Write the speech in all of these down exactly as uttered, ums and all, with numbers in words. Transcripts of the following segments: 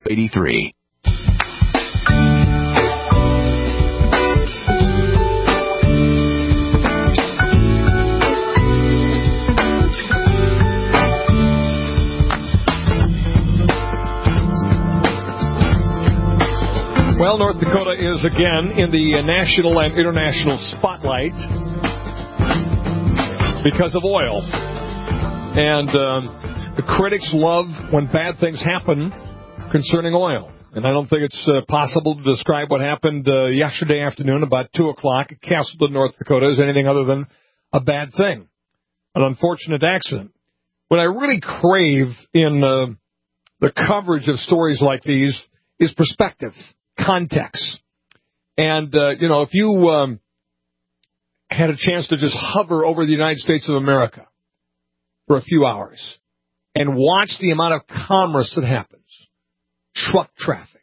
eighty-three. Well, North Dakota is again in the national and international spotlight because of oil. And uh, the critics love when bad things happen concerning oil. And I don't think it's uh, possible to describe what happened uh, yesterday afternoon about two o'clock at Castleton, North Dakota, as anything other than a bad thing, an unfortunate accident. What I really crave in uh, the coverage of stories like these is perspective. Context. And, uh, you know, if you um, had a chance to just hover over the United States of America for a few hours and watch the amount of commerce that happens, truck traffic,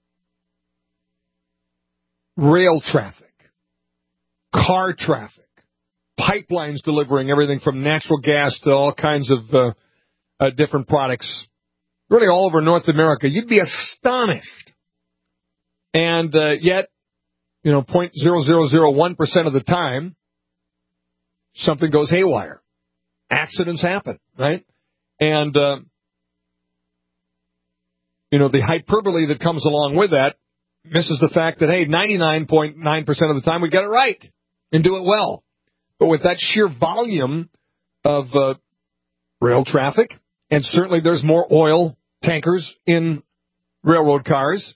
rail traffic, car traffic, pipelines delivering everything from natural gas to all kinds of uh, uh, different products, really all over North America, you'd be astonished. And uh, yet, you know, zero point zero zero zero one percent of the time, something goes haywire. Accidents happen, right? And, uh, you know, the hyperbole that comes along with that misses the fact that, hey, ninety-nine point nine percent of the time we get it right and do it well. But with that sheer volume of uh, rail traffic, and certainly there's more oil tankers in railroad cars,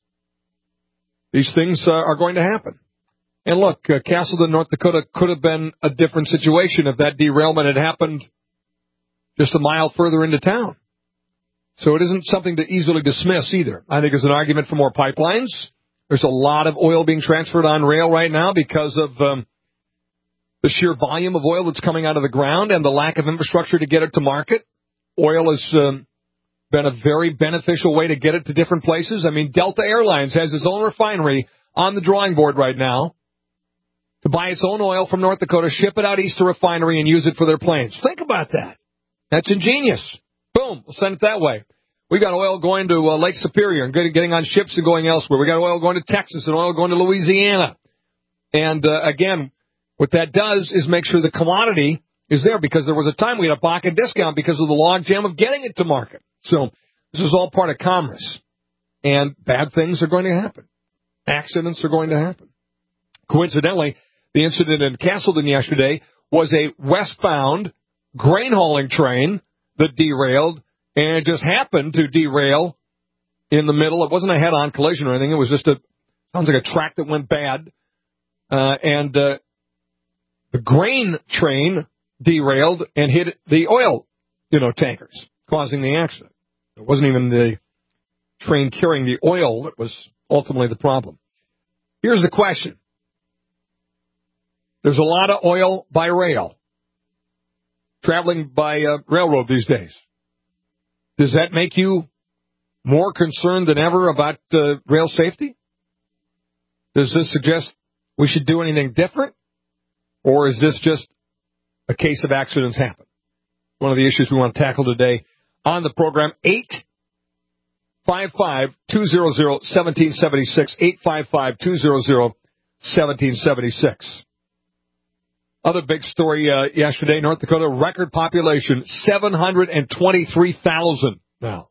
these things uh, are going to happen. And look, uh, Castleton, North Dakota could have been a different situation if that derailment had happened just a mile further into town. So it isn't something to easily dismiss either. I think there's an argument for more pipelines. There's a lot of oil being transferred on rail right now because of um, the sheer volume of oil that's coming out of the ground and the lack of infrastructure to get it to market. Oil is... Um, been a very beneficial way to get it to different places. I mean, Delta Airlines has its own refinery on the drawing board right now to buy its own oil from North Dakota, ship it out east to refinery, and use it for their planes. Think about that. That's ingenious. Boom, we'll send it that way. We got oil going to uh, Lake Superior and getting on ships and going elsewhere. We got oil going to Texas and oil going to Louisiana. And, uh, again, what that does is make sure the commodity is there, because there was a time we had a Bakken discount because of the logjam of getting it to market. So this is all part of commerce, and bad things are going to happen. Accidents are going to happen. Coincidentally, the incident in Castleton yesterday was a westbound grain hauling train that derailed, and it just happened to derail in the middle. It wasn't a head-on collision or anything. It was just a, sounds like a track that went bad, uh, and uh, the grain train derailed and hit the oil, you know, tankers, causing the accident. It wasn't even the train carrying the oil that was ultimately the problem. Here's the question. There's a lot of oil by rail, traveling by uh, railroad these days. Does that make you more concerned than ever about uh, rail safety? Does this suggest we should do anything different? Or is this just a case of accidents happen? One of the issues we want to tackle today on the program, eight five five, two hundred, one seven seven six, eight five five, two hundred, one seven seven six. Other big story uh, yesterday, North Dakota, record population, seven hundred twenty-three thousand now.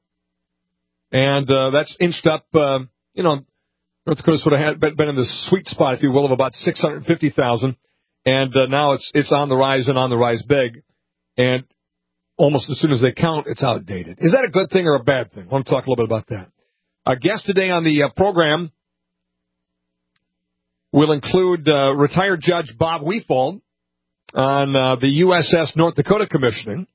And uh, that's inched up, uh, you know, North Dakota sort of had been in the sweet spot, if you will, of about six hundred fifty thousand. And uh, now it's it's on the rise and on the rise big. And almost as soon as they count, it's outdated. Is that a good thing or a bad thing? I want to talk a little bit about that. Our guest today on the uh, program will include uh, retired Judge Bob Wefald on uh, the U S S North Dakota commissioning,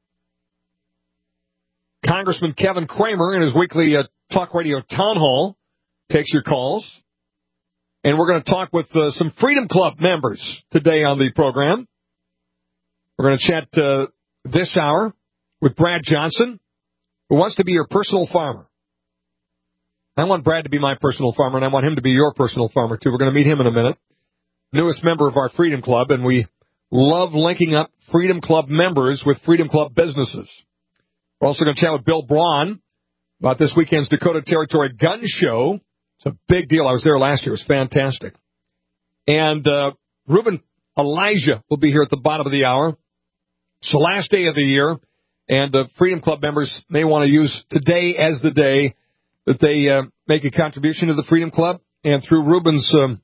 Congressman Kevin Cramer in his weekly uh, talk radio town hall takes your calls, and we're going to talk with uh, some Freedom Club members today on the program. We're going to chat uh, this hour with Brad Johnson, who wants to be your personal farmer. I want Brad to be my personal farmer, and I want him to be your personal farmer, too. We're going to meet him in a minute. Newest member of our Freedom Club, and we love linking up Freedom Club members with Freedom Club businesses. We're also going to chat with Bill Braun, about this weekend's Dakota Territory Gun Show. It's a big deal. I was there last year. It was fantastic. And uh, Ruben Elijah will be here at the bottom of the hour. It's the last day of the year, and the Freedom Club members may want to use today as the day that they uh, make a contribution to the Freedom Club. And through Ruben's um,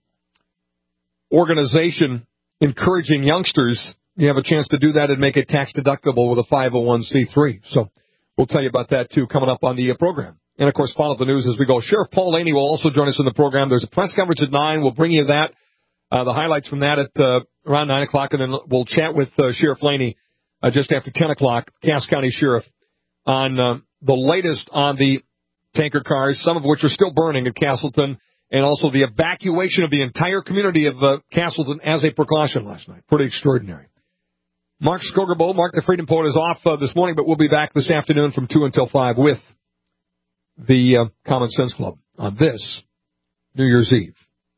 organization encouraging youngsters, you have a chance to do that and make it tax-deductible with a five oh one c three. So we'll tell you about that, too, coming up on the uh, program. And, of course, follow the news as we go. Sheriff Paul Laney will also join us in the program. There's a press conference at nine. We'll bring you that, uh, the highlights from that at uh, around nine o'clock, and then we'll chat with uh, Sheriff Laney uh, just after ten o'clock, Cass County Sheriff, on uh, the latest on the tanker cars, some of which are still burning at Castleton, and also the evacuation of the entire community of uh, Castleton as a precaution last night. Pretty extraordinary. Mark Skogerbo, Mark the Freedom Poet, is off uh, this morning, but we'll be back this afternoon from two until five with the uh, Common Sense Club on this New Year's Eve.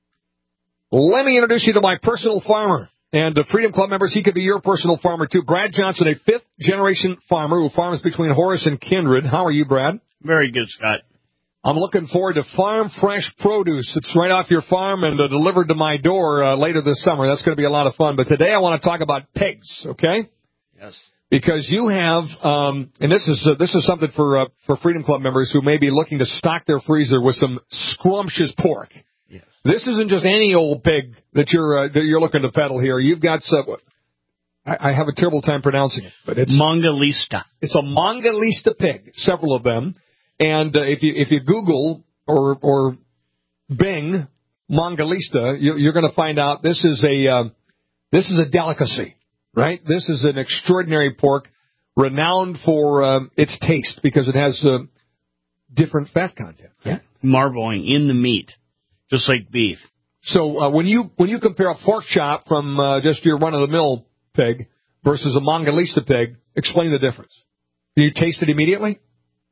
Let me introduce you to my personal farmer. And uh, Freedom Club members, he could be your personal farmer, too. Brad Johnson, a fifth-generation farmer who farms between Horace and Kindred. How are you, Brad? Very good, Scott. I'm looking forward to Farm Fresh Produce. It's right off your farm and uh, delivered to my door uh, later this summer. That's going to be a lot of fun. But today I want to talk about pigs, okay? Yes. Because you have, um, and this is uh, this is something for uh, for Freedom Club members who may be looking to stock their freezer with some scrumptious pork. Yes. This isn't just any old pig that you're uh, that you're looking to peddle here. You've got some. I, I have a terrible time pronouncing it, but it's Mongalista. It's a Mongalista pig. Several of them. And uh, if you if you Google or or Bing Mongalista, you, you're going to find out this is a uh, this is a delicacy, right? This is an extraordinary pork, renowned for uh, its taste because it has uh, different fat content. Yeah, marbling in the meat, just like beef. So uh, when you when you compare a pork chop from uh, just your run of the mill pig versus a Mongalista pig, explain the difference. Do you taste it immediately?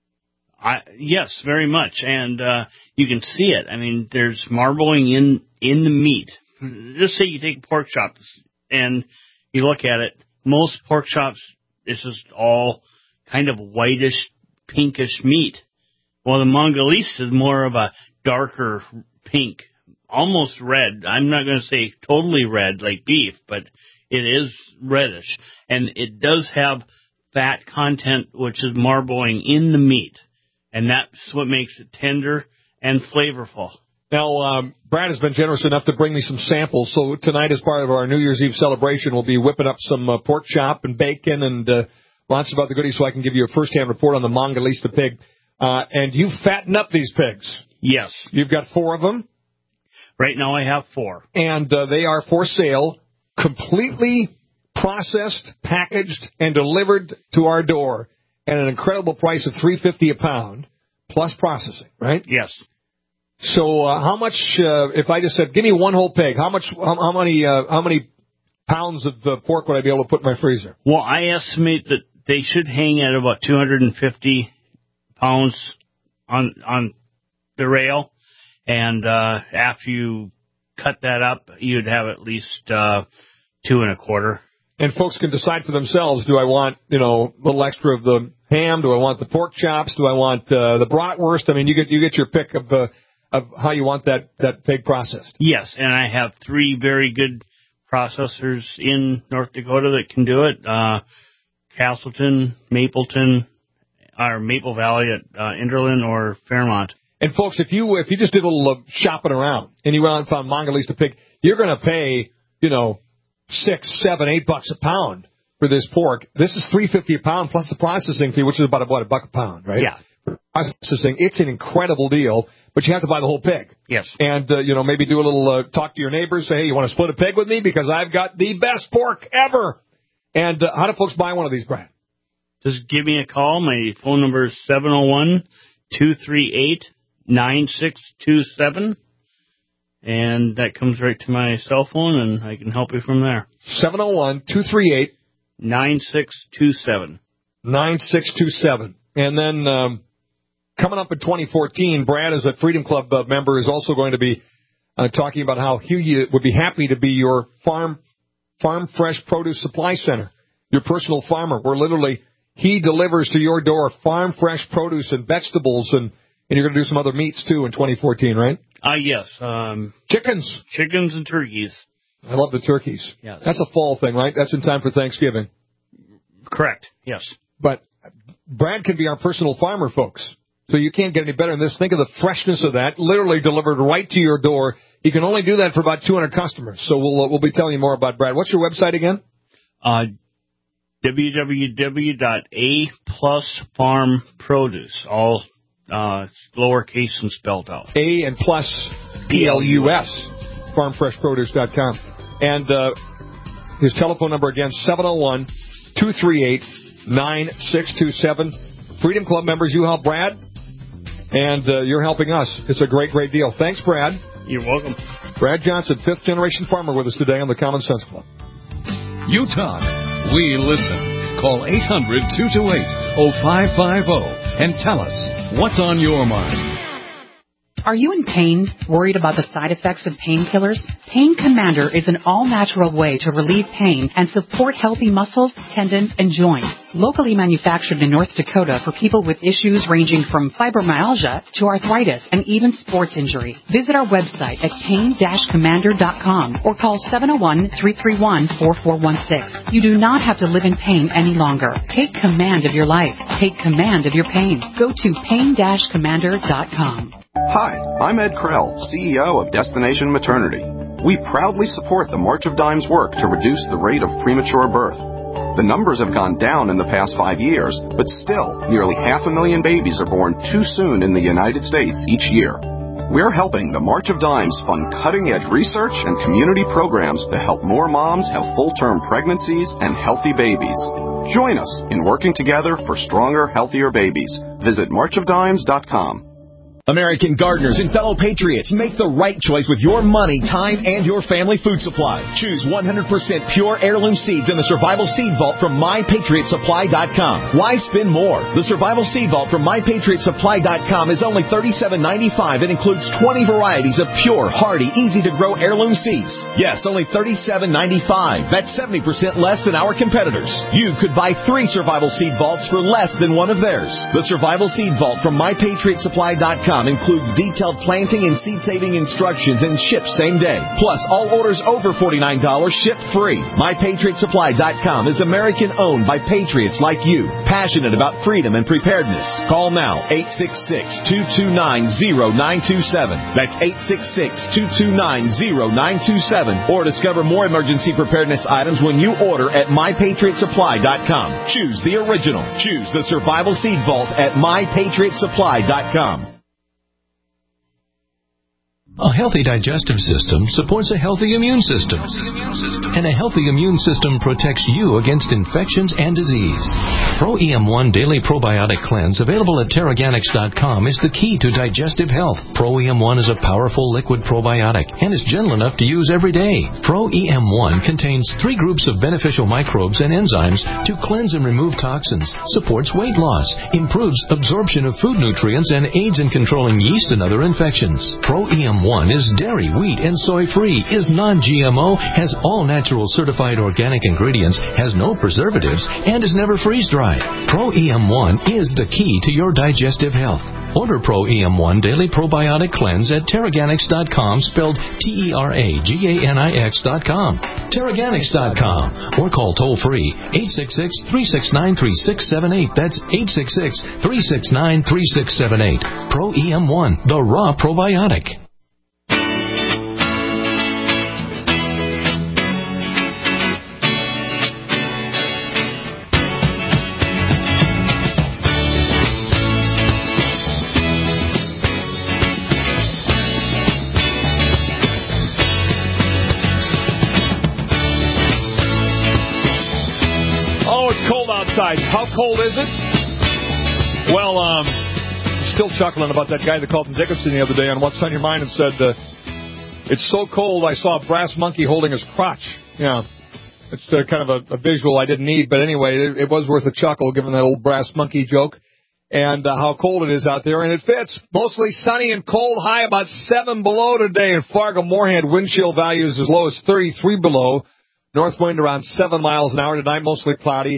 I, yes, very much, and uh, you can see it. I mean, there's marbling in in the meat. Just say you take pork chops and you look at it. Most pork chops, it's just all kind of whitish, pinkish meat. Well, the Mongalista is more of a darker pink, almost red. I'm not going to say totally red like beef, but it is reddish, and it does have fat content, which is marbling in the meat. And that's what makes it tender and flavorful. Now, um, Brad has been generous enough to bring me some samples. So tonight, as part of our New Year's Eve celebration, we'll be whipping up some uh, pork chop and bacon and uh, lots of other goodies so I can give you a first-hand report on the Mongalista pig. Uh, and you fatten up these pigs. Yes. You've got four of them. Right now I have four. And uh, they are for sale, completely processed, packaged, and delivered to our door. At an incredible price of three dollars and fifty cents a pound, plus processing, right? Yes. So uh, how much, uh, if I just said, give me one whole pig, how much, how, how many uh, how many pounds of uh, pork would I be able to put in my freezer? Well, I estimate that they should hang at about two hundred fifty pounds on on the rail, and uh, after you cut that up, you'd have at least uh, two and a quarter. And folks can decide for themselves, do I want, you know, a little extra of the ham? Do I want the pork chops? Do I want uh, the bratwurst? I mean, you get you get your pick of uh, of how you want that, that pig processed. Yes, and I have three very good processors in North Dakota that can do it. Uh, Castleton, Mapleton, or Maple Valley at uh, Enderlin or Fairmont. And folks, if you if you just did a little uh, shopping around and you went out and found Mongalista pig, you're going to pay, you know, six, seven, eight bucks a pound for this pork. This is three dollars and fifty cents a pound plus the processing fee, which is about, about a buck a pound, right? Yeah. For processing, it's an incredible deal, but you have to buy the whole pig. Yes. And, uh, you know, maybe do a little uh, talk to your neighbors, say, hey, you want to split a pig with me? Because I've got the best pork ever. And uh, how do folks buy one of these, Brad? Just give me a call. My phone number is seven oh one, two three eight, nine six two seven. And that comes right to my cell phone, and I can help you from there. seven oh one, two three eight, nine six two seven. nine six two seven. And then um, coming up in twenty fourteen, Brad, as a Freedom Club uh, member, is also going to be uh, talking about how he would be happy to be your farm farm fresh produce supply center, your personal farmer. We're literally he delivers to your door farm fresh produce and vegetables, and, and you're going to do some other meats, too, in twenty fourteen, right? Uh, yes. Um, chickens. Chickens and turkeys. I love the turkeys. Yes. That's a fall thing, right? That's in time for Thanksgiving. Correct, yes. But Brad can be our personal farmer, folks. So you can't get any better than this. Think of the freshness of that, literally delivered right to your door. You can only do that for about two hundred customers. So we'll uh, we'll be telling you more about Brad. What's your website again? Uh, w w w dot a plus farm produce, all uh, lowercase and spelled out. A and plus P L U S, farm fresh produce dot com. And uh, his telephone number again, seven oh one, two three eight, nine six two seven. Freedom Club members, you help Brad, and uh, you're helping us. It's a great, great deal. Thanks, Brad. You're welcome. Brad Johnson, fifth-generation farmer with us today on the Common Sense Club. You talk. We listen. Call eight hundred, two two eight, oh five five oh and tell us what's on your mind. Are you in pain, worried about the side effects of painkillers? Pain Commander is an all-natural way to relieve pain and support healthy muscles, tendons, and joints. Locally manufactured in North Dakota for people with issues ranging from fibromyalgia to arthritis and even sports injury. Visit our website at pain dash commander dot com or call seven oh one, three three one, four four one six. You do not have to live in pain any longer. Take command of your life. Take command of your pain. Go to pain dash commander dot com. Hi, I'm Ed Krell, C E O of Destination Maternity. We proudly support the March of Dimes work to reduce the rate of premature birth. The numbers have gone down in the past five years, but still, nearly half a million babies are born too soon in the United States each year. We're helping the March of Dimes fund cutting-edge research and community programs to help more moms have full-term pregnancies and healthy babies. Join us in working together for stronger, healthier babies. Visit march of dimes dot com. American gardeners and fellow patriots, make the right choice with your money, time, and your family food supply. Choose one hundred percent pure heirloom seeds in the Survival Seed Vault from my patriot supply dot com. Why spend more? The Survival Seed Vault from my patriot supply dot com is only thirty-seven ninety-five and includes twenty varieties of pure, hardy, easy-to-grow heirloom seeds. Yes, only thirty-seven ninety-five. That's seventy percent less than our competitors. You could buy three Survival Seed Vaults for less than one of theirs. The Survival Seed Vault from my patriot supply dot com includes detailed planting and seed-saving instructions and ships same day. Plus, all orders over forty-nine dollars ship free. my patriot supply dot com is American-owned by patriots like you, passionate about freedom and preparedness. Call now, eight six six, two two nine, zero nine two seven. That's eight six six, two two nine, zero nine two seven. Or discover more emergency preparedness items when you order at my patriot supply dot com. Choose the original. Choose the Survival Seed Vault at my patriot supply dot com. A healthy digestive system supports a healthy immune system. And a healthy immune system protects you against infections and disease. Pro E M one Daily Probiotic Cleanse, available at Terraganics dot com, is the key to digestive health. Pro E M one is a powerful liquid probiotic and is gentle enough to use every day. Pro E M one contains three groups of beneficial microbes and enzymes to cleanse and remove toxins, supports weight loss, improves absorption of food nutrients, and aids in controlling yeast and other infections. Pro E M one is dairy, wheat, and soy-free, is non-G M O, has all natural certified organic ingredients, has no preservatives, and is never freeze-dried. Pro E M one is the key to your digestive health. Order Pro E M one Daily Probiotic Cleanse at Terraganics dot com, spelled T E R A G A N I X dot com. Terraganics dot com. Or call toll-free eight six six, three six nine, three six seven eight. That's eight six six, three six nine, three six seven eight. Pro E M one, the raw probiotic. How cold is it? Well, um, still chuckling about that guy that called from Dickinson the other day on What's on Your Mind and said, uh, it's so cold I saw a brass monkey holding his crotch. Yeah, it's uh, kind of a, a visual I didn't need, but anyway, it, it was worth a chuckle given that old brass monkey joke and uh, how cold it is out there, and it fits. Mostly sunny and cold, high about seven below today in Fargo-Moorhead. Wind chill values as low as thirty-three below. North wind around seven miles an hour tonight, mostly cloudy.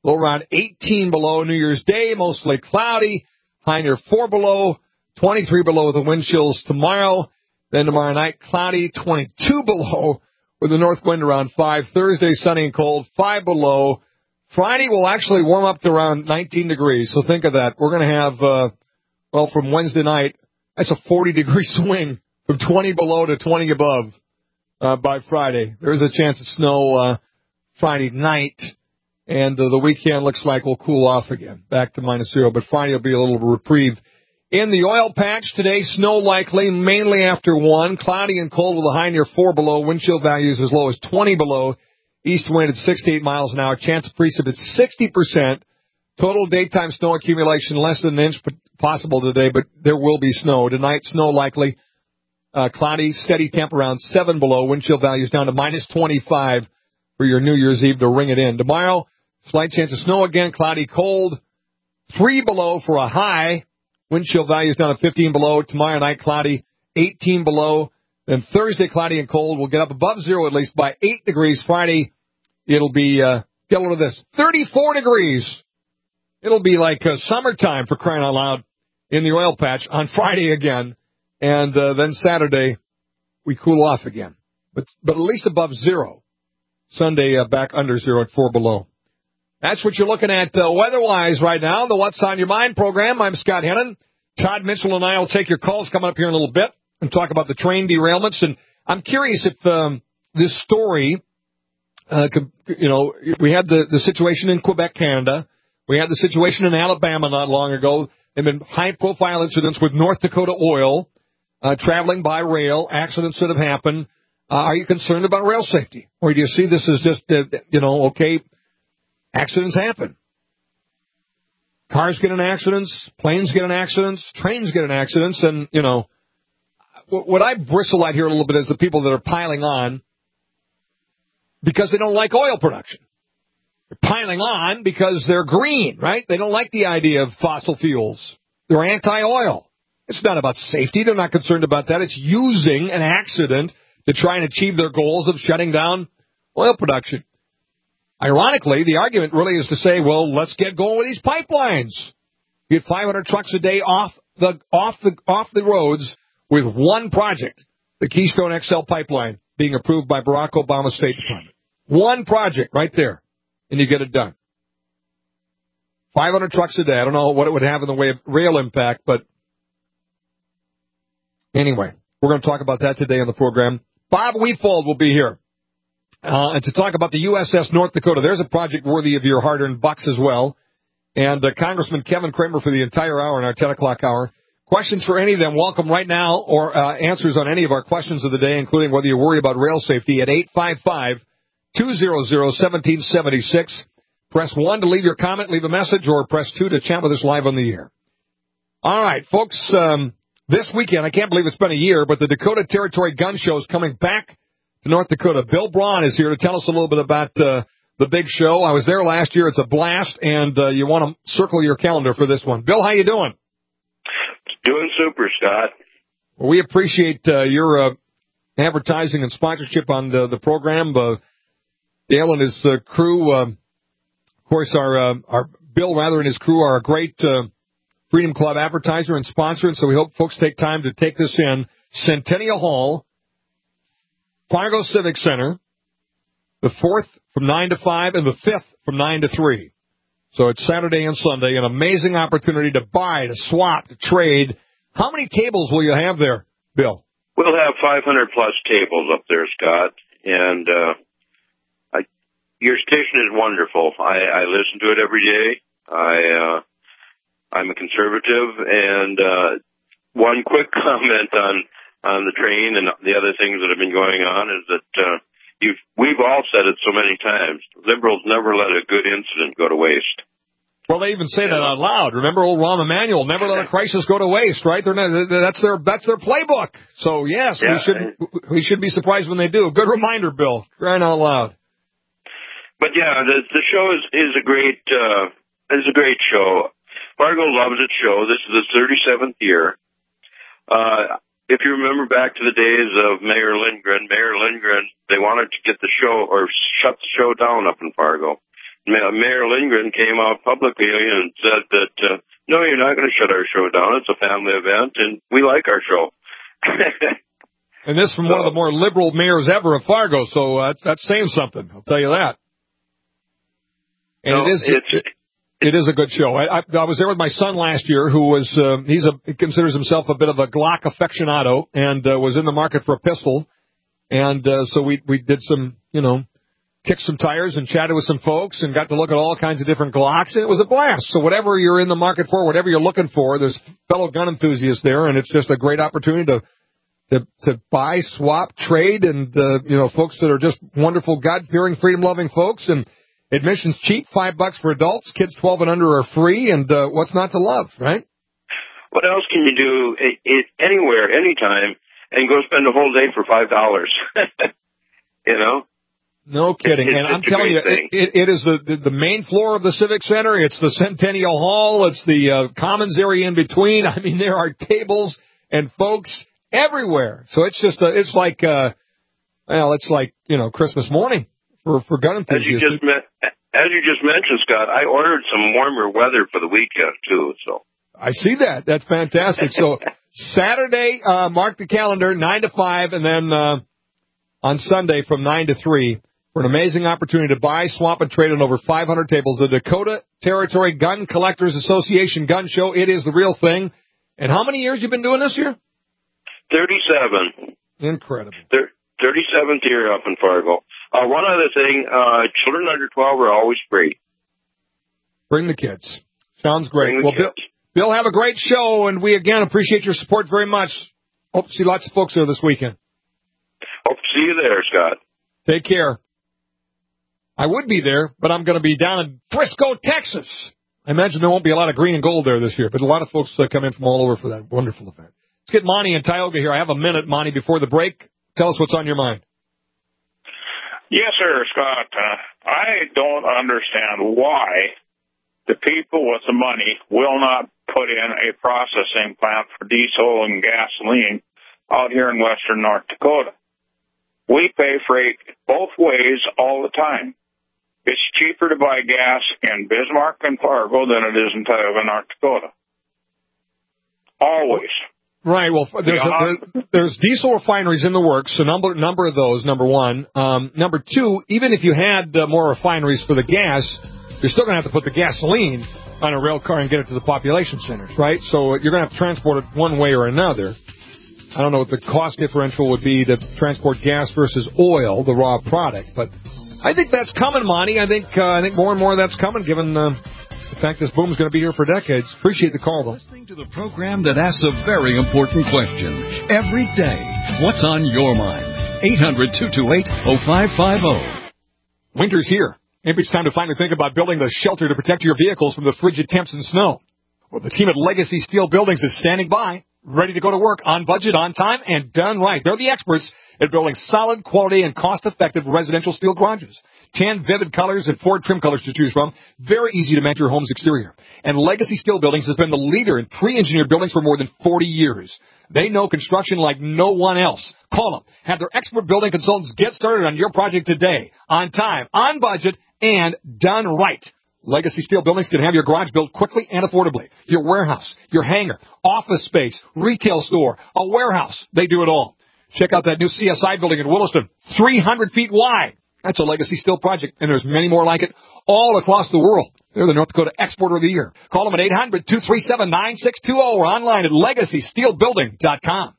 Low around eighteen below New Year's Day, mostly cloudy. High near four below, twenty-three below with the wind chills tomorrow. Then tomorrow night, cloudy, twenty-two below with the north wind around five. Thursday, sunny and cold, five below. Friday will actually warm up to around nineteen degrees, so think of that. We're going to have, uh, well, from Wednesday night, that's a forty-degree swing from twenty below to twenty above uh, by Friday. There is a chance of snow uh, Friday night, and uh, the weekend looks like we'll cool off again, back to minus zero, but Friday will be a little reprieve. In the oil patch today, snow likely, mainly after one. Cloudy and cold with a high near four below. Wind chill values as low as twenty below. East wind at sixty-eight miles an hour. Chance of precip at sixty percent. Total daytime snow accumulation less than an inch possible today, but there will be snow. Tonight, snow likely. Uh, cloudy, steady temp around seven below. Wind chill values down to minus twenty-five for your New Year's Eve to ring it in. Tomorrow, slight chance of snow again. Cloudy, cold. three below for a high. Wind chill values down to fifteen below. Tomorrow night, cloudy, eighteen below. Then Thursday, cloudy and cold. We'll get up above zero at least by eight degrees. Friday, it'll be, uh, get a load of this, thirty-four degrees. It'll be like uh, summertime for crying out loud in the oil patch on Friday again. And uh, then Saturday, we cool off again. But but at least above zero. Sunday, uh, back under zero at four below. That's what you're looking at uh, weather-wise right now. The What's on Your Mind program. I'm Scott Hennon. Todd Mitchell and I will take your calls coming up here in a little bit and talk about the train derailments. And I'm curious if um, this story, uh, could, you know, we had the, the situation in Quebec, Canada. We had the situation in Alabama not long ago. There have been high-profile incidents with North Dakota Oil uh, traveling by rail, accidents that have happened. Uh, are you concerned about rail safety? Or do you see this as just, uh, you know, okay, accidents happen. Cars get in accidents, planes get in accidents, trains get in accidents, and, you know, what I bristle at here a little bit is the people that are piling on because they don't like oil production. They're piling on because they're green, right? They don't like the idea of fossil fuels. They're anti-oil. It's not about safety. They're not concerned about that. It's using an accident to try and achieve their goals of shutting down oil production. Ironically, the argument really is to say, well, let's get going with these pipelines. Get five hundred trucks a day off the off the off the roads with one project, the Keystone X L pipeline being approved by Barack Obama's State Department. One project right there, and you get it done. five hundred trucks a day. I don't know what it would have in the way of rail impact, but anyway, we're going to talk about that today on the program. Bob Weefold will be here. Uh, and to talk about the U S S North Dakota, there's a project worthy of your hard-earned bucks as well. And uh, Congressman Kevin Kramer for the entire hour in our ten o'clock hour. Questions for any of them, welcome right now, or uh, answers on any of our questions of the day, including whether you worry about rail safety at eight five five, two hundred, one seven seven six. Press one to leave your comment, leave a message, or press two to chat with us live on the air. All right, folks, um, this weekend, I can't believe it's been a year, but the Dakota Territory Gun Show is coming back to North Dakota. Bill Braun is here to tell us a little bit about uh, the big show. I was there last year. It's a blast, and uh, you want to circle your calendar for this one. Bill, how you doing? Doing super, Scott. Well, we appreciate uh, your uh, advertising and sponsorship on the, the program. Uh, Dale and his uh, crew, uh, of course, our, uh, our Bill, rather, and his crew are a great uh, Freedom Club advertiser and sponsor, and so we hope folks take time to take this in. Centennial Hall, Fargo Civic Center, the fourth from nine to five, and the fifth from nine to three. So it's Saturday and Sunday, an amazing opportunity to buy, to swap, to trade. How many tables will you have there, Bill? We'll have five hundred plus tables up there, Scott, and uh, I, your station is wonderful. I, I listen to it every day. I, uh, I'm a conservative, and uh, one quick comment on on the train and the other things that have been going on is that uh, you've, we've all said it so many times. Liberals never let a good incident go to waste. Well, they even say that out loud. Remember old Rahm Emanuel, never let a crisis go to waste, right? They're not, that's their that's their playbook. So, yes, yeah. we should we should be surprised when they do. Good reminder, Bill. Crying out loud. But, yeah, the, the show is, is a great uh, is a great show. Fargo loves its show. This is the thirty-seventh year. Uh If you remember back to the days of Mayor Lindgren, Mayor Lindgren, they wanted to get the show or shut the show down up in Fargo. Mayor Lindgren came out publicly and said that, uh, no, you're not going to shut our show down. It's a family event, and we like our show. And this from so, one of the more liberal mayors ever of Fargo, so uh, that's saying something. I'll tell you that. And no, it is it's, it, it is a good show. I, I, I was there with my son last year, who was uh, he's a he considers himself a bit of a Glock aficionado, and uh, was in the market for a pistol. And uh, so we we did some, you know, kicked some tires and chatted with some folks and got to look at all kinds of different Glocks, and it was a blast. So whatever you're in the market for, whatever you're looking for, there's fellow gun enthusiasts there, and it's just a great opportunity to to, to buy, swap, trade, and, uh, you know, folks that are just wonderful, God-fearing, freedom-loving folks. And admission's cheap, five bucks for adults. Kids twelve and under are free, and uh, what's not to love, right? What else can you do it, it, anywhere, anytime, and go spend a whole day for five dollars? You know? No kidding. It's, and it's I'm telling you, it, it, it is the, the, the main floor of the Civic Center. It's the Centennial Hall. It's the uh, Commons area in between. I mean, there are tables and folks everywhere. So it's just, uh, it's like, uh, well, it's like, you know, Christmas morning for, for gun enthusiasts. As you just met, as you just mentioned, Scott, I ordered some warmer weather for the weekend, too, so. I see that. That's fantastic. So Saturday, uh, mark the calendar, nine to five, and then, uh, on Sunday from nine to three for an amazing opportunity to buy, swap, and trade on over five hundred tables. The Dakota Territory Gun Collectors Association Gun Show. It is the real thing. And how many years you been doing this year? thirty-seven. Incredible. thirty-seventh year up in Fargo. Uh, one other thing, uh, children under twelve are always free. Bring the kids. Sounds great. Bring the well, kids. Bill, Bill, have a great show, and we, again, appreciate your support very much. Hope to see lots of folks there this weekend. Hope to see you there, Scott. Take care. I would be there, but I'm going to be down in Frisco, Texas. I imagine there won't be a lot of green and gold there this year, but a lot of folks uh, come in from all over for that wonderful event. Let's get Monty and Tioga here. I have a minute, Monty, before the break. Tell us what's on your mind. Yes, sir, Scott. Uh, I don't understand why the people with the money will not put in a processing plant for diesel and gasoline out here in western North Dakota. We pay freight both ways all the time. It's cheaper to buy gas in Bismarck and Fargo than it is in Tioga, North Dakota. Always. Right. Well, there's, a, there, there's diesel refineries in the works, so number number of those, number one. Um, number two, even if you had uh, more refineries for the gas, you're still going to have to put the gasoline on a rail car and get it to the population centers, right? So you're going to have to transport it one way or another. I don't know what the cost differential would be to transport gas versus oil, the raw product, but I think that's coming, Monty. I think uh, I think more and more of that's coming, given uh, the fact this boom is going to be here for decades. Appreciate the call, though. Listening to the program that asks a very important question every day. What's on your mind? eight hundred, two two eight, oh five five oh. Winter's here. Maybe it's time to finally think about building the shelter to protect your vehicles from the frigid temps and snow. Well, the team at Legacy Steel Buildings is standing by, ready to go to work on budget, on time, and done right. They're the experts at building solid, quality, and cost-effective residential steel garages. Ten vivid colors and four trim colors to choose from. Very easy to match your home's exterior. And Legacy Steel Buildings has been the leader in pre-engineered buildings for more than forty years. They know construction like no one else. Call them. Have their expert building consultants get started on your project today. On time, on budget, and done right. Legacy Steel Buildings can have your garage built quickly and affordably. Your warehouse, your hangar, office space, retail store, a warehouse. They do it all. Check out that new C S I building in Williston, three hundred feet wide. That's a Legacy Steel project, and there's many more like it all across the world. They're the North Dakota Exporter of the Year. Call them at eight hundred, two three seven, nine six two zero or online at legacy steel building dot com.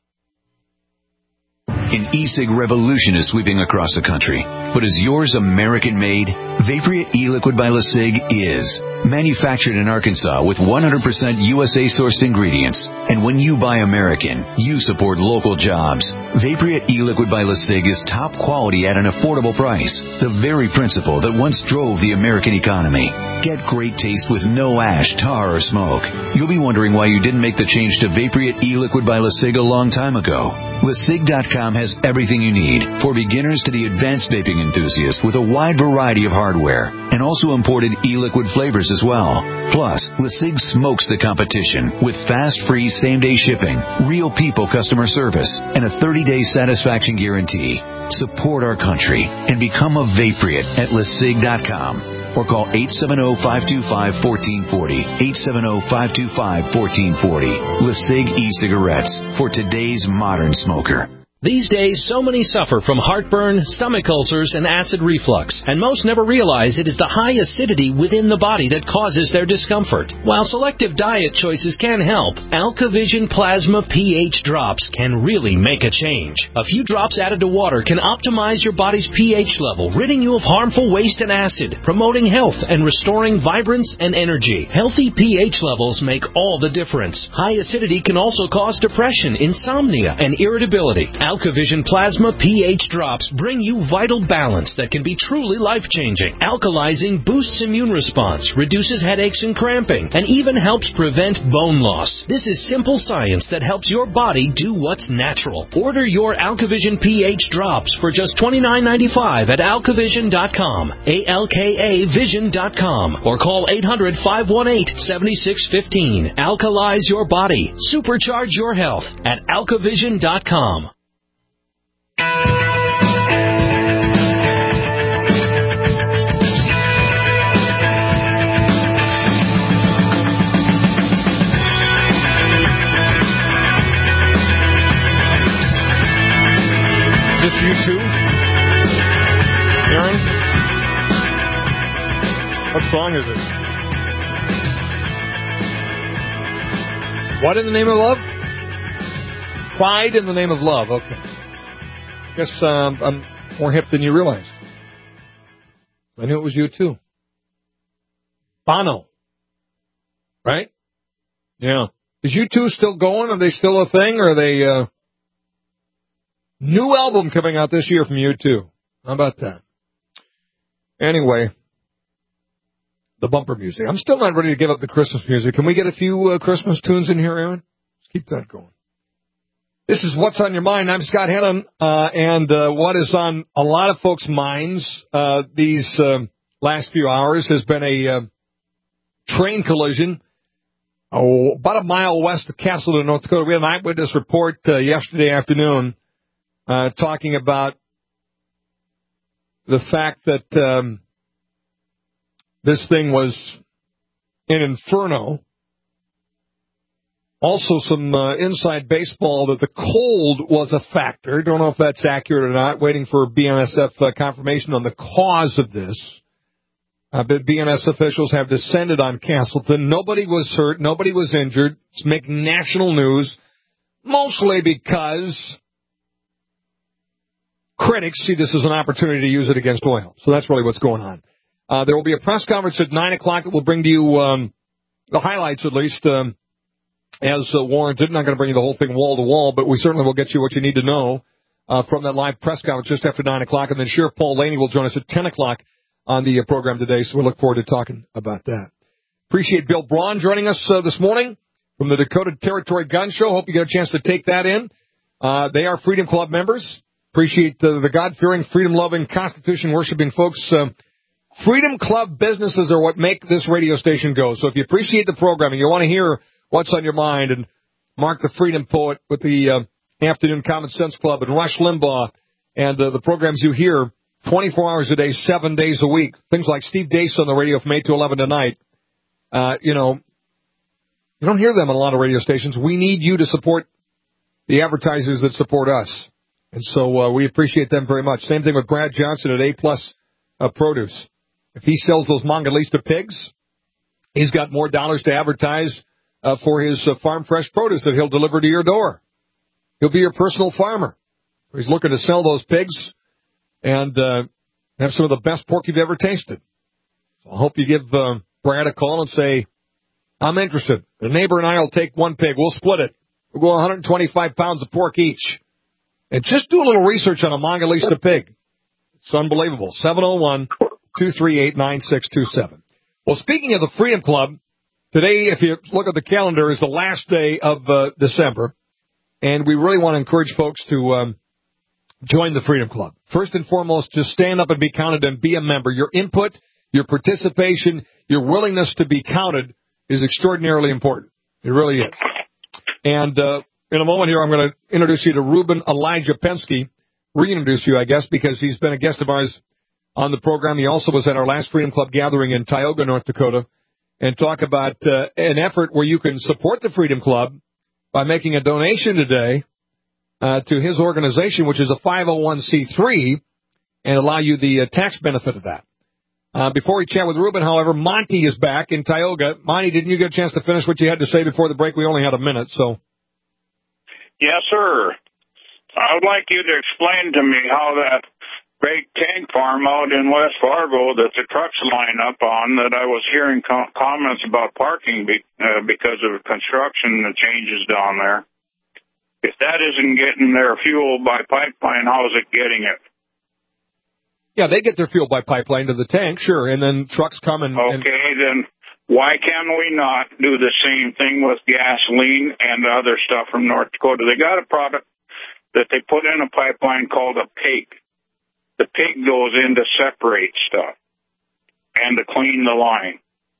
An e-cig revolution is sweeping across the country. But is yours American-made? Vaporia e-liquid by LeSig is. Manufactured in Arkansas with one hundred percent U S A-sourced ingredients. And when you buy American, you support local jobs. Vaporia e-liquid by LeSig is top quality at an affordable price. The very principle that once drove the American economy. Get great taste with no ash, tar, or smoke. You'll be wondering why you didn't make the change to Vaporia e-liquid by LeSig a long time ago. Le Sig dot com has everything you need, for beginners to the advanced vaping enthusiast, with a wide variety of hardware, and also imported e-liquid flavors as well. Plus, LeSig smokes the competition with fast, free, same-day shipping, real people customer service, and a thirty-day satisfaction guarantee. Support our country and become a Vaporeate at Le Sig dot com. or call eight seven zero, five two five, one four four zero, eight seven zero, five two five, one four four zero. LeSig e-cigarettes for today's modern smoker. These days, so many suffer from heartburn, stomach ulcers, and acid reflux, and most never realize it is the high acidity within the body that causes their discomfort. While selective diet choices can help, AlkaVision Plasma pH drops can really make a change. A few drops added to water can optimize your body's pH level, ridding you of harmful waste and acid, promoting health and restoring vibrance and energy. Healthy pH levels make all the difference. High acidity can also cause depression, insomnia, and irritability. AlkaVision Plasma pH drops bring you vital balance that can be truly life-changing. Alkalizing boosts immune response, reduces headaches and cramping, and even helps prevent bone loss. This is simple science that helps your body do what's natural. Order your AlkaVision pH drops for just twenty-nine ninety-five at alkavision dot com, A L K A vision dot com, or call eight hundred, five one eight, seven six one five. Alkalize your body. Supercharge your health at alkavision dot com. Is this you too, Aaron? What song is it? What in the name of love? Pride in the name of love. Okay. Guess um, I'm more hip than you realize. I knew it was you too. Bono. Right? Yeah. Is you two still going? Are they still a thing? Or are they... Uh... New album coming out this year from U two. How about that? Anyway, the bumper music. I'm still not ready to give up the Christmas music. Can we get a few uh, Christmas tunes in here, Aaron? Let's keep that going. This is What's on Your Mind. I'm Scott Hennon, uh, and uh, what is on a lot of folks' minds uh, these uh, last few hours has been a uh, train collision oh, about a mile west of Castleton, North Dakota. We had an eyewitness report uh, yesterday afternoon Uh, talking about the fact that um, this thing was an inferno. Also some uh, inside baseball that the cold was a factor. Don't know if that's accurate or not. Waiting for B N S F uh, confirmation on the cause of this. Uh, but B N S officials have descended on Castleton. Nobody was hurt. Nobody was injured. It's making national news, mostly because critics see this as an opportunity to use it against oil. So that's really what's going on. Uh, there will be a press conference at nine o'clock that will bring to you um, the highlights, at least, um, as uh, warranted. Not going to bring you the whole thing wall to wall, but we certainly will get you what you need to know uh, from that live press conference just after nine o'clock. And then Sheriff Paul Laney will join us at ten o'clock on the uh, program today, so we look forward to talking about that. Appreciate Bill Braun joining us uh, this morning from the Dakota Territory Gun Show. Hope you get a chance to take that in. Uh, they are Freedom Club members. Appreciate the, the God-fearing, freedom-loving, Constitution-worshiping folks. Uh, Freedom Club businesses are what make this radio station go. So if you appreciate the programming, you want to hear what's on your mind, and Mark the Freedom Poet with the uh, Afternoon Common Sense Club and Rush Limbaugh and uh, the programs you hear twenty-four hours a day, seven days a week. Things like Steve Deace on the radio from eight to eleven tonight. Uh, you know, you don't hear them on a lot of radio stations. We need you to support the advertisers that support us. And so uh, we appreciate them very much. Same thing with Brad Johnson at A-Plus uh, Produce. If he sells those Mongolista pigs, he's got more dollars to advertise uh, for his uh, farm fresh produce that he'll deliver to your door. He'll be your personal farmer. He's looking to sell those pigs and uh, have some of the best pork you've ever tasted. So I hope you give uh, Brad a call and say, I'm interested. The neighbor and I will take one pig. We'll split it. We'll go one hundred twenty-five pounds of pork each. And just do a little research on a Mongolista pig. It's unbelievable. seven oh one, two three eight, nine six two seven. Well, speaking of the Freedom Club, today, if you look at the calendar, is the last day of uh, December. And we really want to encourage folks to um, join the Freedom Club. First and foremost, just stand up and be counted and be a member. Your input, your participation, your willingness to be counted is extraordinarily important. It really is. And uh in a moment here, I'm going to introduce you to Ruben Elijah Pensky. Reintroduce you, I guess, because he's been a guest of ours on the program. He also was at our last Freedom Club gathering in Tioga, North Dakota, and talk about uh, an effort where you can support the Freedom Club by making a donation today uh, to his organization, which is a five oh one c three, and allow you the uh, tax benefit of that. Uh, before we chat with Ruben, however, Monty is back in Tioga. Monty, didn't you get a chance to finish what you had to say before the break? We only had a minute, so. Yes, sir. I would like you to explain to me how that great tank farm out in West Fargo that the trucks line up on, that I was hearing com- comments about parking be- uh, because of construction and changes down there. If that isn't getting their fuel by pipeline, how is it getting it? Yeah, they get their fuel by pipeline to the tank, sure, and then trucks come and... Okay, and... then why can we not do the same thing with gasoline and other stuff from North Dakota? They got a product that they put in a pipeline called a pig. The pig goes in to separate stuff and to clean the line.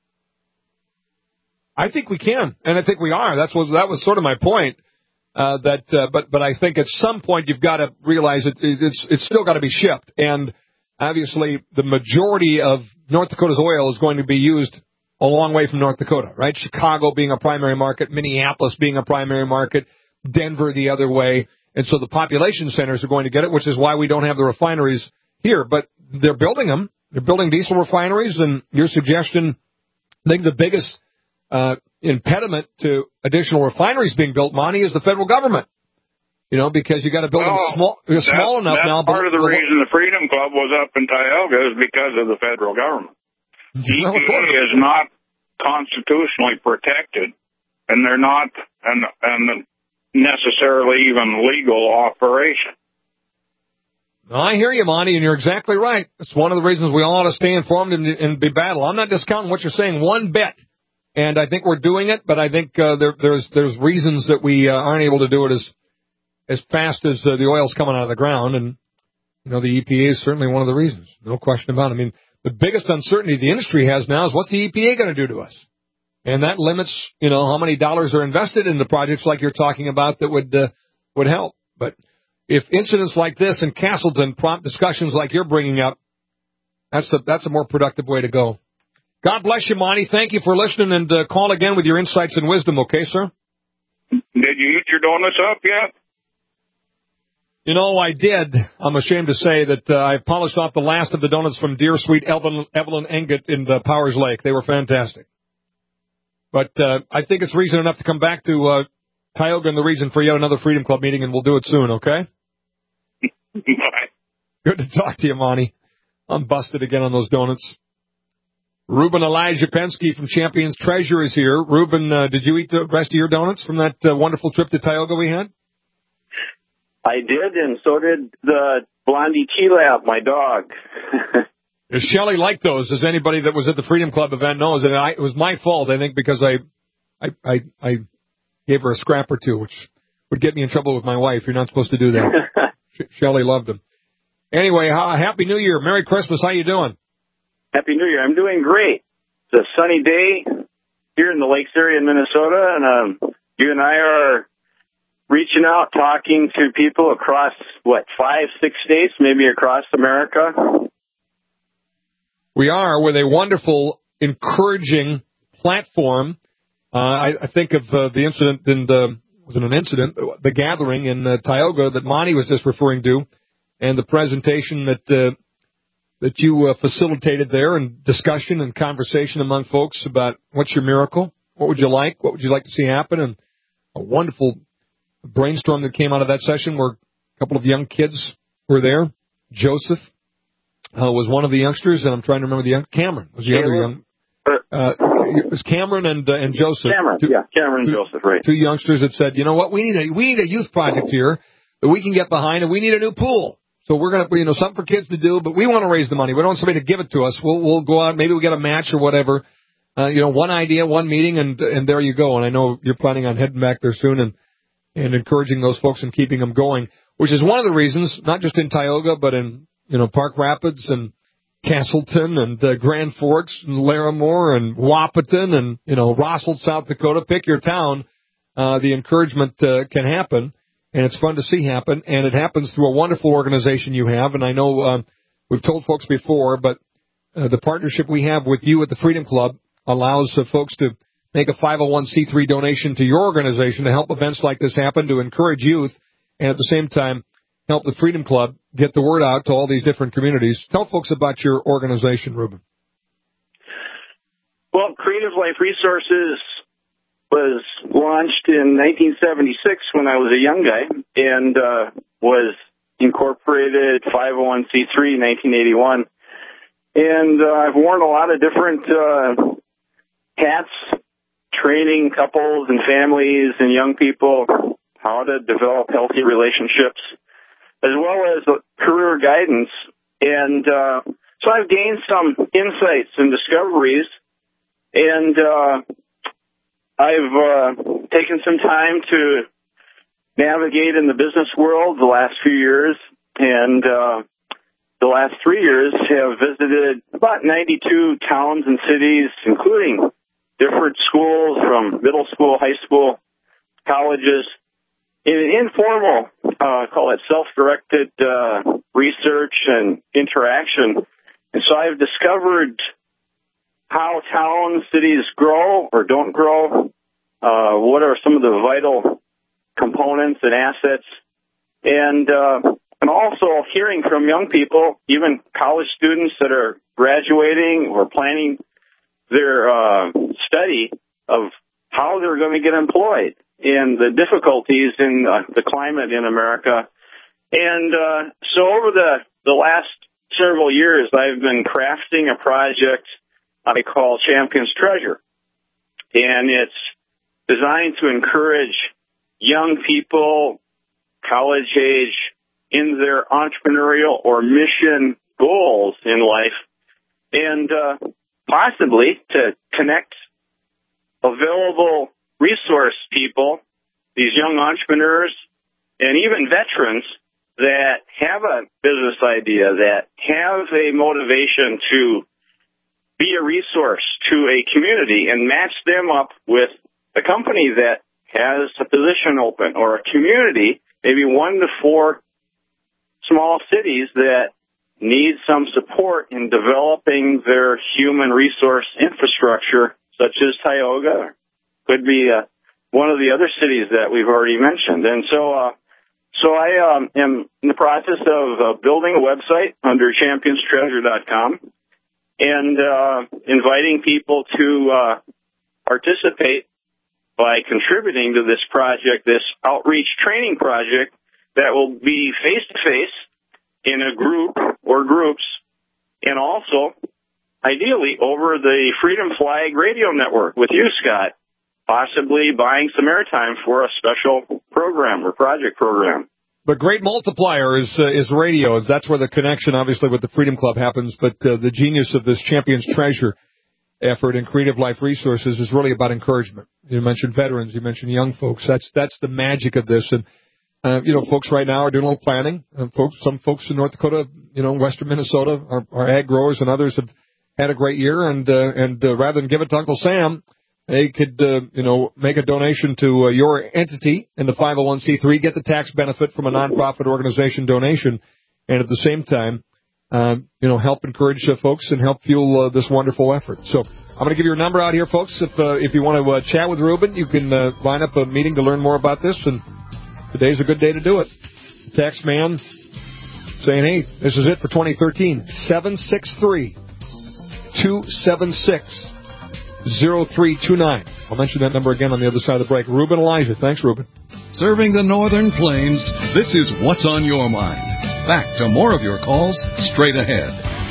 I think we can, and I think we are. That's was that was sort of my point. Uh, that, uh, but but I think at some point you've got to realize it, it's it's still got to be shipped, and obviously the majority of North Dakota's oil is going to be used a long way from North Dakota, right? Chicago being a primary market, Minneapolis being a primary market, Denver the other way. And so the population centers are going to get it, which is why we don't have the refineries here. But they're building them. They're building diesel refineries. And your suggestion, I think the biggest uh, impediment to additional refineries being built, Monty, is the federal government. You know, because you got to build well, them small, that's, small enough that's now. That's part but, of the but, reason the Freedom Club was up in Tioga is because of the federal government. The E P A is not constitutionally protected, and they're not and and necessarily even legal operation. I hear you, Monty, and you're exactly right. It's one of the reasons we all ought to stay informed and, and be battle. I'm not discounting what you're saying one bit, and I think we're doing it, but I think uh, there, there's there's reasons that we uh, aren't able to do it as as fast as uh, the oil's coming out of the ground, and you know the E P A is certainly one of the reasons. No question about it. I mean, the biggest uncertainty the industry has now is what's the E P A going to do to us? And that limits, you know, how many dollars are invested into projects like you're talking about that would uh, would help. But if incidents like this in Castleton prompt discussions like you're bringing up, that's a, that's a more productive way to go. God bless you, Monty. Thank you for listening, and uh, call again with your insights and wisdom, okay, sir? Did you eat your donuts up yet? You know, I did. I'm ashamed to say that uh, I polished off the last of the donuts from dear sweet Evelyn, Evelyn Engett in the Powers Lake. They were fantastic. But uh, I think it's reason enough to come back to uh, Tioga and the region for yet another Freedom Club meeting, and we'll do it soon, okay? Bye. Good to talk to you, Monty. I'm busted again on those donuts. Ruben Elijah Pensky from Champions Treasure is here. Ruben, uh, did you eat the rest of your donuts from that uh, wonderful trip to Tioga we had? I did, and so did the Blondie T-Lab, my dog. Shelley liked those, as anybody that was at the Freedom Club event knows. And I, it was my fault, I think, because I, I, I, I gave her a scrap or two, which would get me in trouble with my wife. You're not supposed to do that. Shelley loved them. Anyway, ha- Happy New Year. Merry Christmas. How you doing? Happy New Year. I'm doing great. It's a sunny day here in the Lakes area in Minnesota, and um, you and I are reaching out, talking to people across, what, five, six states, maybe across America. We are with a wonderful, encouraging platform. Uh, I, I think of uh, the incident, and uh, was it an incident, the gathering in uh, Tioga that Monty was just referring to, and the presentation that uh, that you uh, facilitated there, and discussion and conversation among folks about what's your miracle, what would you like, what would you like to see happen, and a wonderful brainstorm that came out of that session where a couple of young kids were there. Joseph uh, was one of the youngsters, and I'm trying to remember the young, Cameron was the Cameron. other young. Uh, it was Cameron and uh, and Joseph. Cameron, two, yeah, Cameron and two, Joseph, right. Two youngsters that said, you know what, we need a we need a youth project here that we can get behind, and we need a new pool. So we're gonna, you know, something for kids to do, but we want to raise the money. We don't want somebody to give it to us. We'll we'll go out, maybe we get a match or whatever. Uh, you know, one idea, one meeting, and and there you go. And I know you're planning on heading back there soon and and encouraging those folks and keeping them going, which is one of the reasons, not just in Tioga, but in, you know, Park Rapids and Castleton and uh, Grand Forks and Larimore and Wahpeton and, you know, Rossville, South Dakota. Pick your town. Uh, the encouragement uh, can happen, and it's fun to see happen, and it happens through a wonderful organization you have. And I know uh, we've told folks before, but uh, the partnership we have with you at the Freedom Club allows uh, folks to make a five oh one c three donation to your organization to help events like this happen, to encourage youth, and at the same time help the Freedom Club get the word out to all these different communities. Tell folks about your organization, Ruben. Well, Creative Life Resources was launched in nineteen seventy-six when I was a young guy, and uh, was incorporated five oh one c three in nineteen eighty-one. And uh, I've worn a lot of different uh, hats, training couples and families and young people how to develop healthy relationships, as well as career guidance. And uh, so I've gained some insights and discoveries, and uh, I've uh, taken some time to navigate in the business world the last few years, and uh, the last three years have visited about ninety-two towns and cities, including different schools from middle school, high school, colleges, in an informal, uh, call it self-directed uh, research and interaction. And so I've discovered how towns, cities grow or don't grow, uh, what are some of the vital components and assets, and uh, and also hearing from young people, even college students that are graduating or planning their uh, study of how they're going to get employed and the difficulties in uh, the climate in America. And uh, so over the, the last several years, I've been crafting a project I call Champion's Treasure. And it's designed to encourage young people, college age, in their entrepreneurial or mission goals in life, and uh, possibly to connect available resource people, these young entrepreneurs, and even veterans that have a business idea, that have a motivation to be a resource to a community, and match them up with a company that has a position open, or a community, maybe one to four small cities that need some support in developing their human resource infrastructure, such as Tioga, could be uh, one of the other cities that we've already mentioned. And so uh, so I um, am in the process of uh, building a website under champions treasure dot com, and uh, inviting people to uh, participate by contributing to this project, this outreach training project that will be face-to-face in a group or groups, and also, ideally, over the Freedom Flag radio network with you, Scott, possibly buying some airtime for a special program or project program. The great multiplier is uh, is radio. That's where the connection, obviously, with the Freedom Club happens. But uh, the genius of this Champion's Treasure effort in Creative Life Resources is really about encouragement. You mentioned veterans. You mentioned young folks. That's that's the magic of this. And uh, you know, folks right now are doing a little planning. Uh, folks, some folks in North Dakota, you know, western Minnesota, our, our ag growers and others have had a great year. And uh, and uh, rather than give it to Uncle Sam, they could, uh, you know, make a donation to uh, your entity in the five oh one c three, get the tax benefit from a nonprofit organization donation, and at the same time, uh, you know, help encourage uh, folks and help fuel uh, this wonderful effort. So I'm going to give you your number out here, folks. If uh, if you want to uh, chat with Ruben, you can uh, line up a meeting to learn more about this, and today's a good day to do it. The tax man saying, hey, this is it for twenty thirteen. seven six three, two seven six, zero three two nine. I'll mention that number again on the other side of the break. Ruben Elijah. Thanks, Ruben. Serving the Northern Plains, this is What's on Your Mind. Back to more of your calls straight ahead.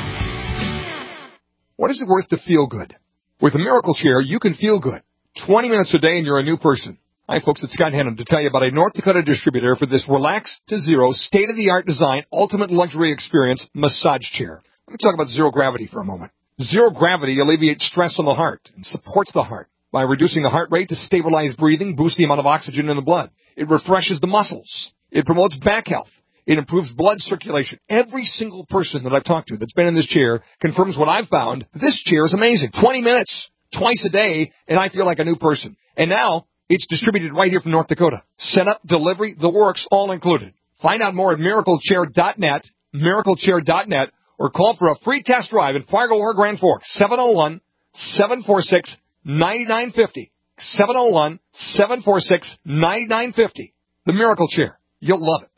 What is it worth to feel good? With a Miracle Chair, you can feel good. twenty minutes a day and you're a new person. Hi, folks. It's Scott Hennon to tell you about a North Dakota distributor for this relax to zero, state-of-the-art design, ultimate luxury experience massage chair. Let me talk about zero gravity for a moment. Zero gravity alleviates stress on the heart and supports the heart by reducing the heart rate to stabilize breathing, boost the amount of oxygen in the blood. It refreshes the muscles. It promotes back health. It improves blood circulation. Every single person that I've talked to that's been in this chair confirms what I've found. This chair is amazing. twenty minutes, twice a day, and I feel like a new person. And now it's distributed right here from North Dakota. Setup, delivery, the works, all included. Find out more at miracle chair dot net, miracle chair dot net, or or call for a free test drive in Fargo or Grand Forks. seven oh one, seven four six, nine nine five oh. seven oh one, seven four six, nine nine five oh. The Miracle Chair. You'll love it.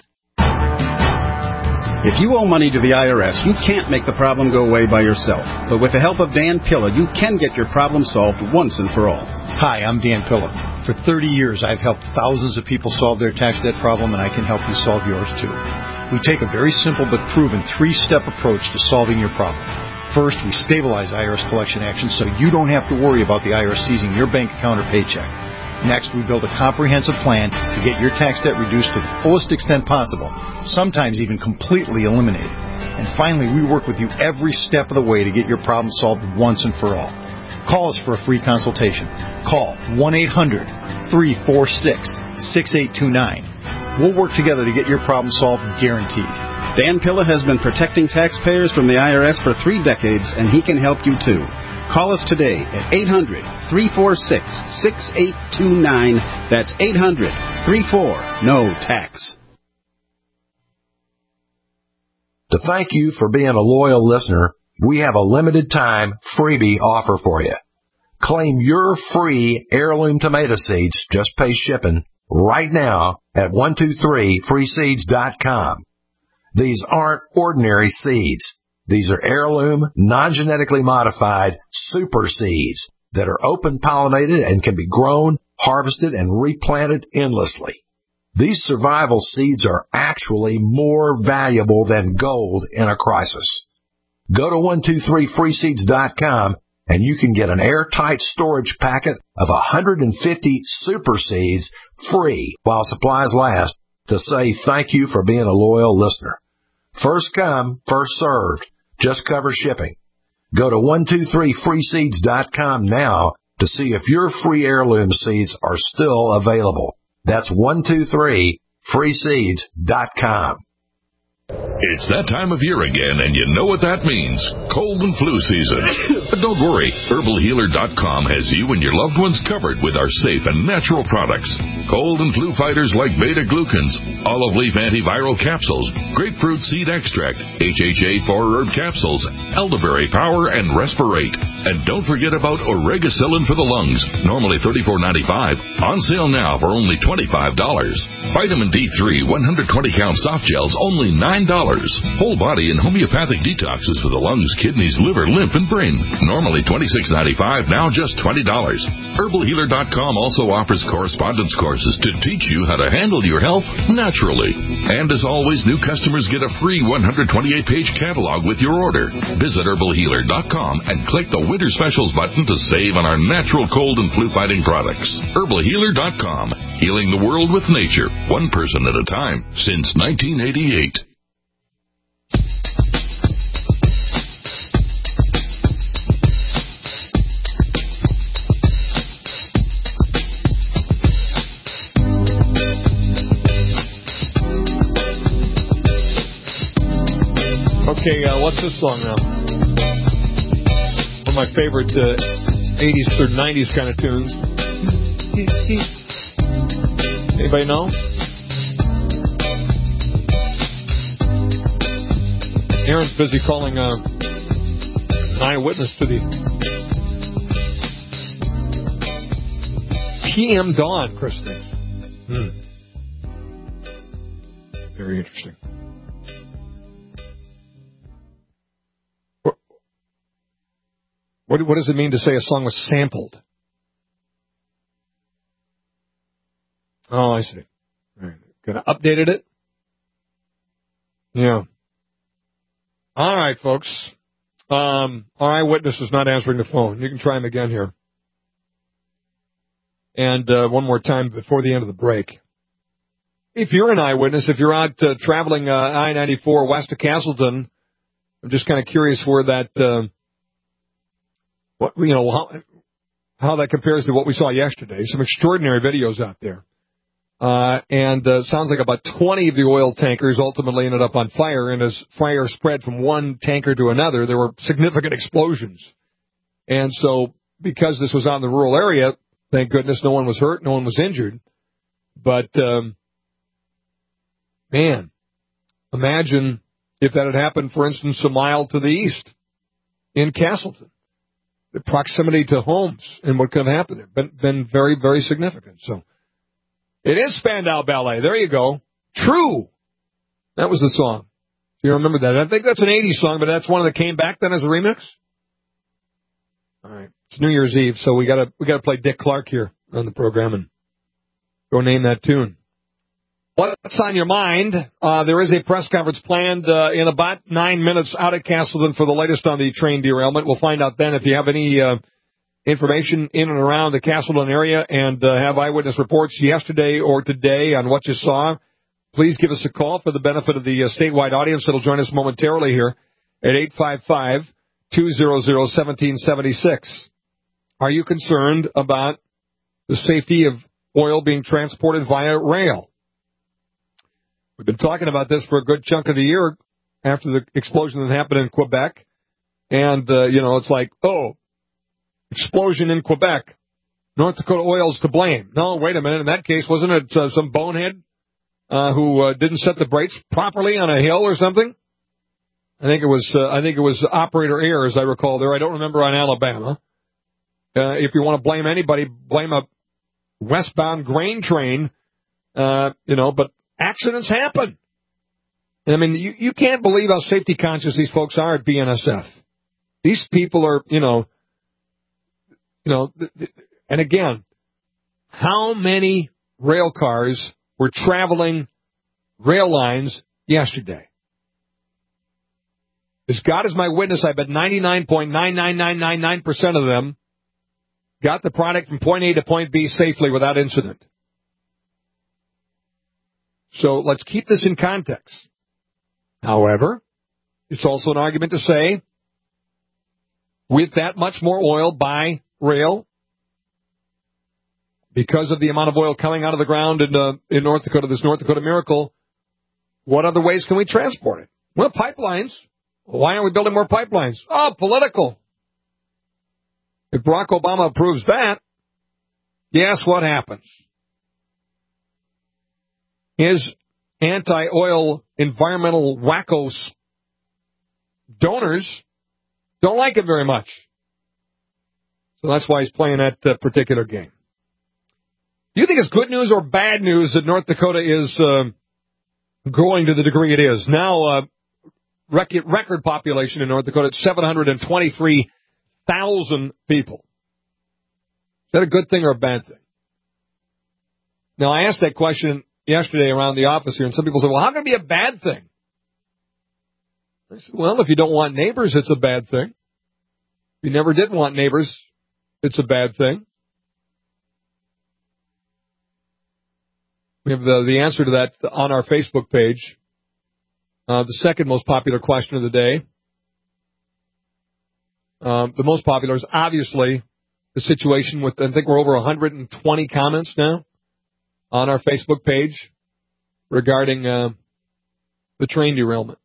If you owe money to the I R S, you can't make the problem go away by yourself. But with the help of Dan Pilla, you can get your problem solved once and for all. Hi, I'm Dan Pilla. For thirty years, I've helped thousands of people solve their tax debt problem, and I can help you solve yours, too. We take a very simple but proven three-step approach to solving your problem. First, we stabilize I R S collection actions so you don't have to worry about the I R S seizing your bank account or paycheck. Next, we build a comprehensive plan to get your tax debt reduced to the fullest extent possible, sometimes even completely eliminated. And finally, we work with you every step of the way to get your problem solved once and for all. Call us for a free consultation. Call one eight hundred, three four six, six eight two nine. We'll work together to get your problem solved, guaranteed. Dan Pilla has been protecting taxpayers from the I R S for three decades, and he can help you too. Call us today at eight hundred, three four six, six eight two nine. That's eight hundred, three four, N O tax. To thank you for being a loyal listener, we have a limited time freebie offer for you. Claim your free heirloom tomato seeds, just pay shipping, right now at one two three free seeds dot com. These aren't ordinary seeds. These are heirloom, non-genetically modified super seeds that are open-pollinated and can be grown, harvested, and replanted endlessly. These survival seeds are actually more valuable than gold in a crisis. Go to one two three free seeds dot com and you can get an airtight storage packet of one hundred fifty super seeds free while supplies last to say thank you for being a loyal listener. First come, first served. Just cover shipping. Go to one two three free seeds dot com now to see if your free heirloom seeds are still available. That's one two three free seeds dot com. It's that time of year again, and you know what that means. Cold and flu season. But don't worry, herbal healer dot com has you and your loved ones covered with our safe and natural products. Cold and flu fighters like beta-glucans, olive leaf antiviral capsules, grapefruit seed extract, H H A four herb capsules, elderberry power, and respirate. And don't forget about oregacillin for the lungs, normally thirty-four ninety-five, on sale now for only twenty-five dollars. Vitamin D three one hundred twenty count soft gels, only nine dollars. Whole body and homeopathic detoxes for the lungs, kidneys, liver, lymph, and brain, normally twenty-six ninety-five, now just twenty dollars. herbal healer dot com also offers correspondence courses to teach you how to handle your health naturally. And as always, new customers get a free one hundred twenty-eight page catalog with your order. Visit herbal healer dot com and click the Winter Specials button to save on our natural cold and flu fighting products. herbal healer dot com, healing the world with nature, one person at a time, since nineteen eighty-eight. Okay, uh, what's this song now? One of my favorite uh, eighties or nineties kind of tunes. Anybody know? Aaron's busy calling uh, an eyewitness to the P M dawn, Chris thinks. Hmm. Very interesting. What, what does it mean to say a song was sampled? Oh, I see. Right. Gonna updated it? Yeah. All right, folks. Um, our eyewitness is not answering the phone. You can try him again here. And uh, one more time before the end of the break. If you're an eyewitness, if you're out uh, traveling uh, I ninety-four west of Castleton, I'm just kind of curious where that... Uh, What you know how how that compares to what we saw yesterday. Some extraordinary videos out there, uh, and uh, sounds like about twenty of the oil tankers ultimately ended up on fire. And as fire spread from one tanker to another, there were significant explosions. And so, because this was out in the rural area, thank goodness no one was hurt, no one was injured. But um, man, imagine if that had happened, for instance, a mile to the east in Castleton. The proximity to homes and what could have happened there been, been very, very significant. So it is Spandau Ballet. There you go. True. That was the song. You remember that? I think that's an eighties song, but that's one that came back then as a remix. All right. It's New Year's Eve, so we gotta we gotta play Dick Clark here on the program and go name that tune. What's on your mind? Uh, there is a press conference planned uh, in about nine minutes out at Castleton for the latest on the train derailment. We'll find out then if you have any uh, information in and around the Castleton area and uh, have eyewitness reports yesterday or today on what you saw. Please give us a call for the benefit of the uh, statewide audience that will join us momentarily here at eight five five, two hundred, one seven seven six. Are you concerned about the safety of oil being transported via rail? We've been talking about this for a good chunk of the year after the explosion that happened in Quebec. And, uh, you know, it's like, oh, explosion in Quebec. North Dakota Oil's to blame. No, wait a minute. In that case, wasn't it uh, some bonehead uh, who uh, didn't set the brakes properly on a hill or something? I think it was uh, I think it was operator error, as I recall there. I don't remember on Alabama. Uh, if you want to blame anybody, blame a westbound grain train, uh, you know, but accidents happen. I mean, you, you can't believe how safety conscious these folks are at B N S F. These people are, you know, you know, and again, how many rail cars were traveling rail lines yesterday? As God is my witness, I bet ninety-nine point nine nine nine nine nine percent of them got the product from point A to point B safely without incident. So let's keep this in context. However, it's also an argument to say, with that much more oil by rail, because of the amount of oil coming out of the ground in, uh, in North Dakota, this North Dakota miracle, what other ways can we transport it? Well, pipelines. Why aren't we building more pipelines? Oh, political. If Barack Obama approves that, guess what happens? His anti-oil environmental wackos donors don't like it very much. So that's why he's playing that uh, particular game. Do you think it's good news or bad news that North Dakota is uh, growing to the degree it is? Now, uh, record, record population in North Dakota at seven hundred twenty-three thousand people. Is that a good thing or a bad thing? Now, I asked that question yesterday around the office here, and some people said, well, how can it be a bad thing? I said, well, if you don't want neighbors, it's a bad thing. If you never did want neighbors, it's a bad thing. We have the, the answer to that on our Facebook page. Uh, the second most popular question of the day. Um, the most popular is obviously the situation with, I think we're over one hundred twenty comments now on our Facebook page regarding uh, the train derailment.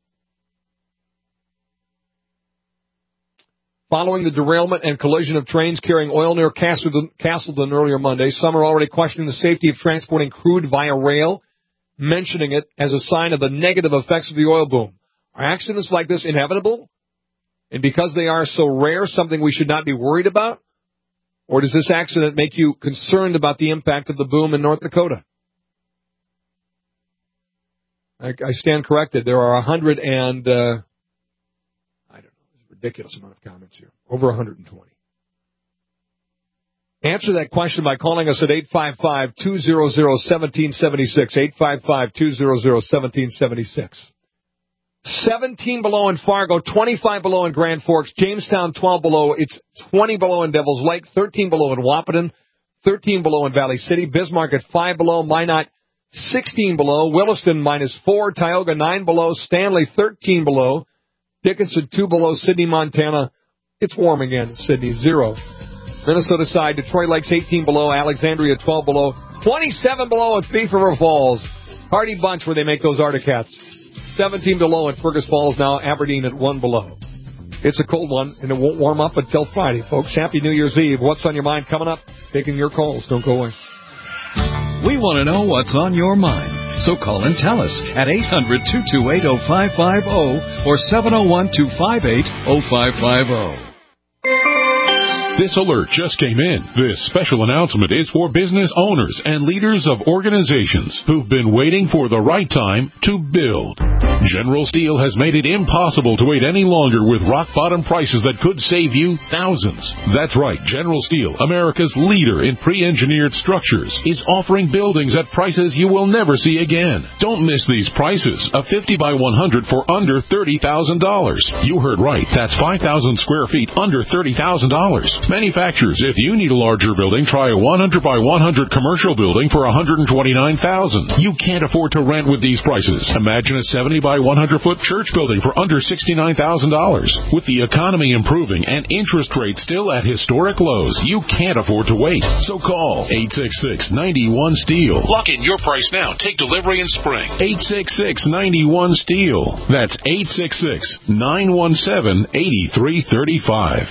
Following the derailment and collision of trains carrying oil near Castleton, Castleton earlier Monday, some are already questioning the safety of transporting crude via rail, mentioning it as a sign of the negative effects of the oil boom. Are accidents like this inevitable? And because they are so rare, something we should not be worried about? Or does this accident make you concerned about the impact of the boom in North Dakota? I, I stand corrected. There are a hundred and, uh, I don't know, there's a ridiculous amount of comments here. Over one hundred twenty. Answer that question by calling us at eight five five, two hundred, one seven seven six. eight five five, two hundred, one seven seven six. seventeen below in Fargo, twenty-five below in Grand Forks, Jamestown twelve below, it's twenty below in Devils Lake, thirteen below in Wahpeton, thirteen below in Valley City, Bismarck at five below, Minot sixteen below, Williston minus four, Tioga nine below, Stanley thirteen below, Dickinson two below, Sidney, Montana, it's warm again, Sidney zero. Minnesota side, Detroit Lakes eighteen below, Alexandria twelve below, twenty-seven below at Thief River Falls, Hardy Bunch where they make those Articats. seventeen below at Fergus Falls now, Aberdeen at one below. It's a cold one, and it won't warm up until Friday, folks. Happy New Year's Eve. What's on your mind coming up? Taking your calls. Don't go away. We want to know what's on your mind. So call and tell us at eight hundred, two two eight, oh five five oh or seven oh one, two five eight, oh five five oh. This alert just came in. This special announcement is for business owners and leaders of organizations who've been waiting for the right time to build. General Steel has made it impossible to wait any longer with rock-bottom prices that could save you thousands. That's right. General Steel, America's leader in pre-engineered structures, is offering buildings at prices you will never see again. Don't miss these prices. A fifty by one hundred for under thirty thousand dollars. You heard right. That's five thousand square feet under thirty thousand dollars. Manufacturers, if you need a larger building, try a one hundred by one hundred commercial building for one hundred twenty-nine thousand dollars. You can't afford to rent with these prices. Imagine a seventy by one hundred foot church building for under sixty-nine thousand dollars. With the economy improving and interest rates still at historic lows, you can't afford to wait. So call eight six six, nine one, STEEL. Lock in your price now. Take delivery in spring. eight six six, nine one, STEEL. That's eight six six, nine one seven, eight three three five.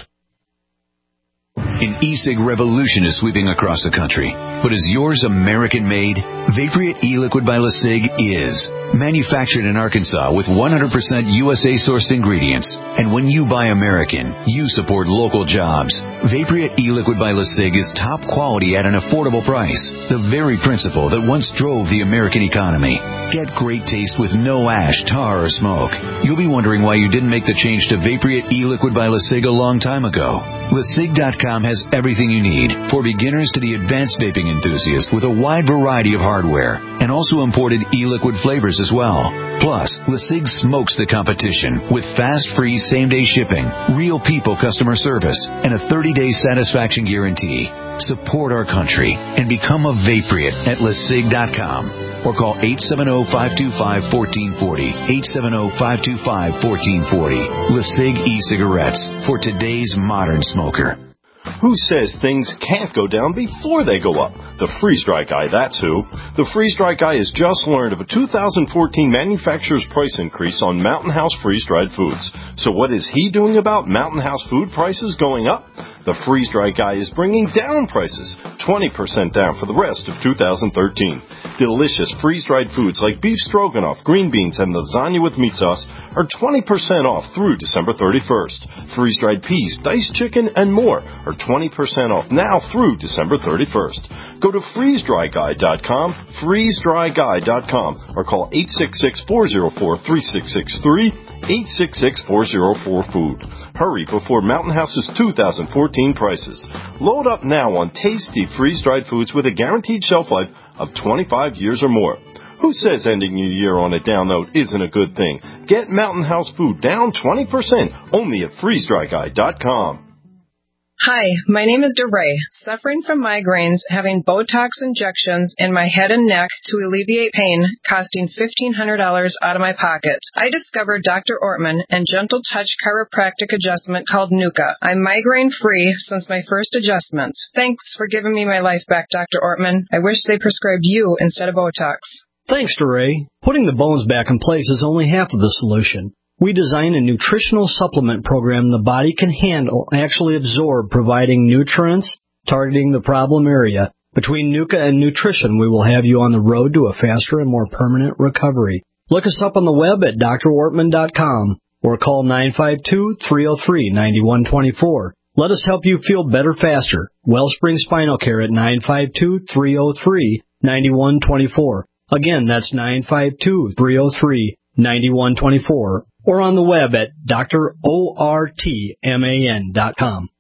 An e-cig revolution is sweeping across the country. But is yours American-made? Vaporeate e-liquid by LeSig is. Manufactured in Arkansas with one hundred percent U S A-sourced ingredients. And when you buy American, you support local jobs. Vaporeate e-liquid by LeSig is top quality at an affordable price. The very principle that once drove the American economy. Get great taste with no ash, tar, or smoke. You'll be wondering why you didn't make the change to Vaporeate e-liquid by LeSig a long time ago. Le Sig dot com has everything you need, for beginners to the advanced vaping enthusiast, with a wide variety of hardware, and also imported e-liquid flavors as well. Plus, LeSig smokes the competition with fast, free, same-day shipping, real people customer service, and a thirty-day satisfaction guarantee. Support our country and become a Vaporeate at Le Sig dot com. Or call eight seven zero, five two five, one four four zero, eight seven zero, five two five, one four four zero. LeSig e-cigarettes for today's modern smoker. Who says things can't go down before they go up? The freeze-dry guy, that's who. The freeze-dry guy has just learned of a two thousand fourteen manufacturer's price increase on Mountain House freeze-dried foods. So what is he doing about Mountain House food prices going up? The freeze-dry guy is bringing down prices, twenty percent down for the rest of two thousand thirteen. Delicious freeze-dried foods like beef stroganoff, green beans, and lasagna with meat sauce are twenty percent off through December thirty-first. Freeze-dried peas, diced chicken, and more are twenty percent off now through December thirty-first. Go to freeze dry guy dot com, freeze dry guy dot com, or call eight six six, four zero four, three six six three, eight six six, four zero four, food. Hurry before Mountain House's two thousand fourteen prices. Load up now on tasty freeze-dried foods with a guaranteed shelf life of twenty-five years or more. Who says ending your year on a down note isn't a good thing? Get Mountain House food down twenty percent only at freeze dry guy dot com. Hi, my name is DeRay, suffering from migraines, having Botox injections in my head and neck to alleviate pain, costing fifteen hundred dollars out of my pocket. I discovered Doctor Ortman and Gentle Touch chiropractic adjustment called Nuka. I'm migraine-free since my first adjustment. Thanks for giving me my life back, Doctor Ortman. I wish they prescribed you instead of Botox. Thanks, DeRay. Putting the bones back in place is only half of the solution. We design a nutritional supplement program the body can handle, actually absorb, providing nutrients, targeting the problem area. Between Nuka and nutrition, we will have you on the road to a faster and more permanent recovery. Look us up on the web at D R Ortman dot com or call nine five two, three oh three, nine one two four. Let us help you feel better faster. Wellspring Spinal Care at nine five two, three oh three, nine one two four. Again, that's nine five two, three oh three, nine one two four. Or on the web at D R Ortman dot com.